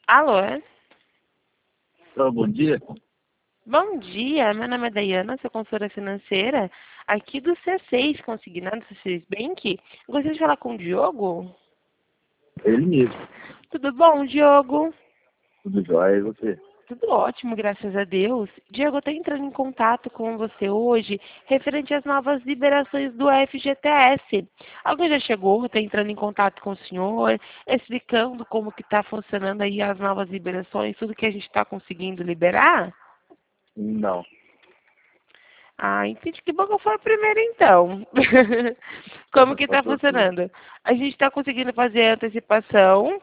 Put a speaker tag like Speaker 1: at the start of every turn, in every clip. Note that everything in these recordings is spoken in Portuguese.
Speaker 1: Alô? É?
Speaker 2: Bom dia.
Speaker 1: Bom dia, meu nome é Dayana, sou consultora financeira aqui do C6 Consignado C6 Bank. Gostaria de falar com o Diogo?
Speaker 2: Ele mesmo.
Speaker 1: Tudo bom, Diogo?
Speaker 2: Tudo jóia, e você?
Speaker 1: Tudo ótimo, graças a Deus. Diogo, eu estou entrando em contato com você hoje referente às novas liberações do FGTS. Alguém já chegou, está entrando em contato com o senhor, explicando como que está funcionando aí as novas liberações, tudo que a gente está conseguindo liberar?
Speaker 2: Não.
Speaker 1: Ah, entendi. Que bom que eu fui a primeira, então. Como que está
Speaker 2: Passou tudo.
Speaker 1: funcionando? A gente está conseguindo fazer a antecipação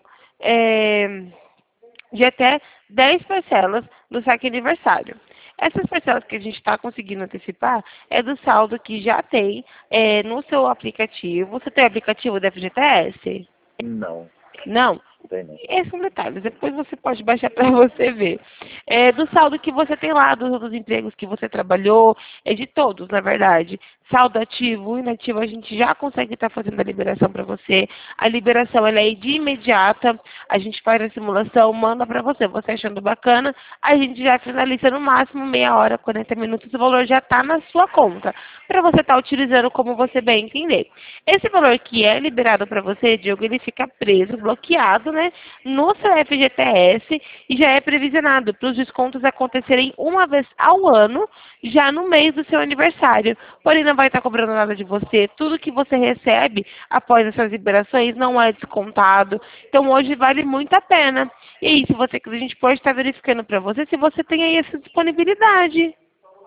Speaker 1: de até 10 parcelas no saque aniversário. Essas parcelas que a gente está conseguindo antecipar é do saldo que já tem no seu aplicativo. Você tem o aplicativo da FGTS?
Speaker 2: Não,
Speaker 1: Não.
Speaker 2: tem não.
Speaker 1: Esses são detalhes, depois você pode baixar para você ver. É, do saldo que você tem lá, dos outros empregos que você trabalhou, é de todos, na verdade. Saldo ativo, inativo, a gente já consegue estar fazendo a liberação para você. A liberação ela é de imediata, a gente faz a simulação, manda para você. Você achando bacana, a gente já finaliza no máximo meia hora, 40 minutos, o valor já está na sua conta, para você estar utilizando como você bem entender. Esse valor que é liberado para você, Diogo, ele fica preso, bloqueado, né, no seu FGTS e já é previsionado para os descontos acontecerem uma vez ao ano, já no mês do seu aniversário. Porém, não vai estar cobrando nada de você. Tudo que você recebe após essas liberações não é descontado. Então, hoje vale muito a pena. E aí, se você quiser, a gente pode estar verificando para você se você tem aí essa disponibilidade.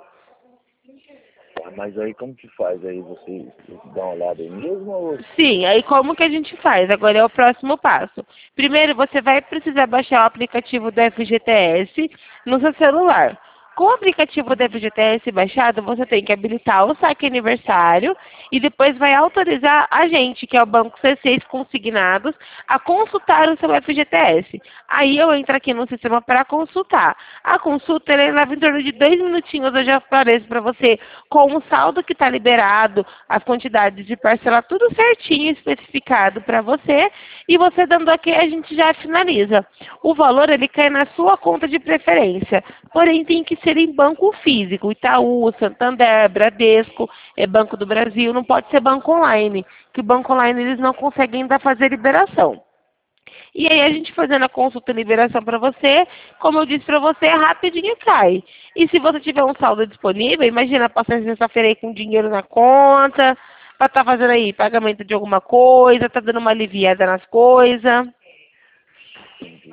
Speaker 2: Tá, mas aí como que faz? Aí você dá uma olhada aí mesmo ou...
Speaker 1: Sim, aí como que a gente faz? Agora é o próximo passo. Primeiro, você vai precisar baixar o aplicativo do FGTS no seu celular. Com o aplicativo do FGTS baixado, você tem que habilitar o saque aniversário e depois vai autorizar a gente, que é o Banco C6 Consignados, a consultar o seu FGTS. Aí eu entro aqui no sistema para consultar. A consulta ela leva em torno de 2 minutinhos, eu já apareço para você com o saldo que está liberado, as quantidades de parcela, tudo certinho, especificado para você. E você dando ok, a gente já finaliza. O valor ele cai na sua conta de preferência, porém tem que ser em banco físico, Itaú, Santander, Bradesco, Banco do Brasil, não pode ser banco online, que o banco online eles não conseguem ainda fazer liberação. E aí a gente fazendo a consulta e liberação para você, como eu disse para você, rapidinho cai. E se você tiver um saldo disponível, imagina passar sexta-feira aí com dinheiro na conta, para estar fazendo aí pagamento de alguma coisa, tá dando uma aliviada nas coisas.
Speaker 2: Entendi.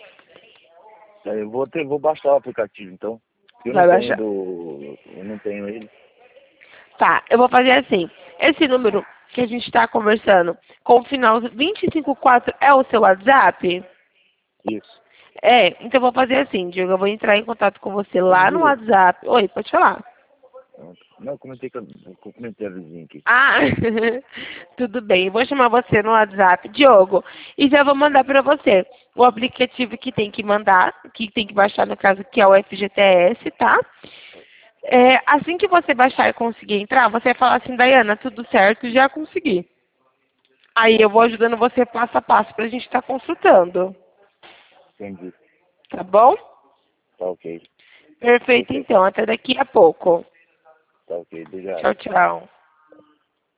Speaker 2: Aí vou baixar o aplicativo então.
Speaker 1: Vai baixar.
Speaker 2: Eu não tenho ele.
Speaker 1: Tá, eu vou fazer assim. Esse número que a gente está conversando, com o final 254 é o seu WhatsApp?
Speaker 2: Isso.
Speaker 1: É, então eu vou fazer assim, Diego, eu vou entrar em contato com você
Speaker 2: Ô,
Speaker 1: lá no
Speaker 2: Ju,
Speaker 1: WhatsApp. Oi, pode falar.
Speaker 2: não, eu comentei a vizinha aqui.
Speaker 1: Ah, tudo bem. Eu vou chamar você no WhatsApp, Diogo, e já vou mandar para você o aplicativo que tem que mandar, que tem que baixar, no caso, que é o FGTS, tá? É, assim que você baixar e conseguir entrar, você vai falar assim, Dayana, tudo certo, já consegui. Aí eu vou ajudando você passo a passo para a gente estar consultando,
Speaker 2: Entendi.
Speaker 1: tá bom?
Speaker 2: Tá ok.
Speaker 1: Perfeito,
Speaker 2: Fechou.
Speaker 1: então. Até daqui a pouco.
Speaker 2: Tá ok. Obrigado.
Speaker 1: Tchau, tchau.